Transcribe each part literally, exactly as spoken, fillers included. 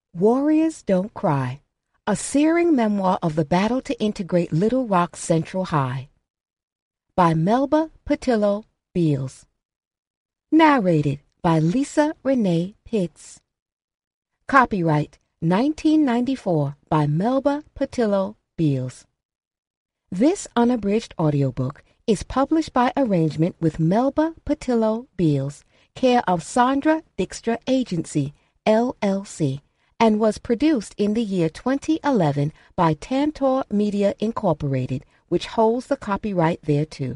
Warriors Don't Cry, a searing memoir of the battle to integrate Little Rock Central High, by Melba Pattillo Beals. Narrated by Lisa Renee Pitts. Copyright nineteen ninety-four by Melba Pattillo Beals. This unabridged audiobook is published by arrangement with Melba Pattillo Beals, care of Sandra Dykstra Agency, L L C, and was produced in the year twenty eleven by Tantor Media Incorporated, which holds the copyright thereto.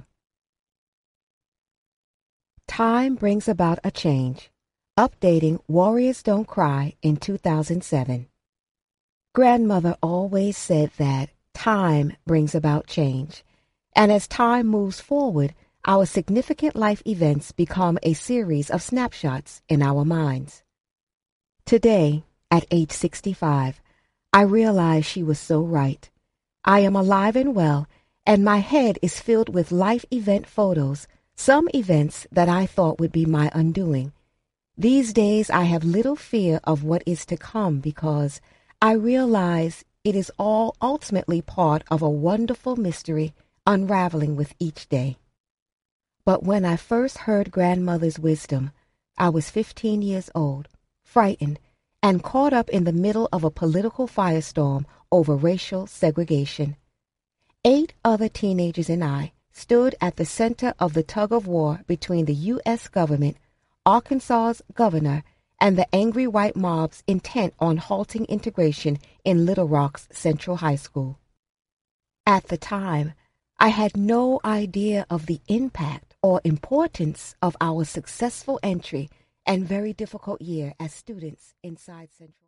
Time brings about a change. Updating Warriors Don't Cry in two thousand seven. Grandmother always said that time brings about change, and as time moves forward, our significant life events become a series of snapshots in our minds. Today, at age sixty-five, I realize she was so right. I am alive and well, and my head is filled with life event photos, some events that I thought would be my undoing. These days I have little fear of what is to come because I realize it is all ultimately part of a wonderful mystery unraveling with each day. But when I first heard Grandmother's wisdom, I was fifteen years old, frightened, and caught up in the middle of a political firestorm over racial segregation. Eight other teenagers and I stood at the center of the tug-of-war between the U S government, Arkansas's governor, and the angry white mobs intent on halting integration in Little Rock's Central High School. At the time, I had no idea of the impact or importance of our successful entry and very difficult year as students inside Central.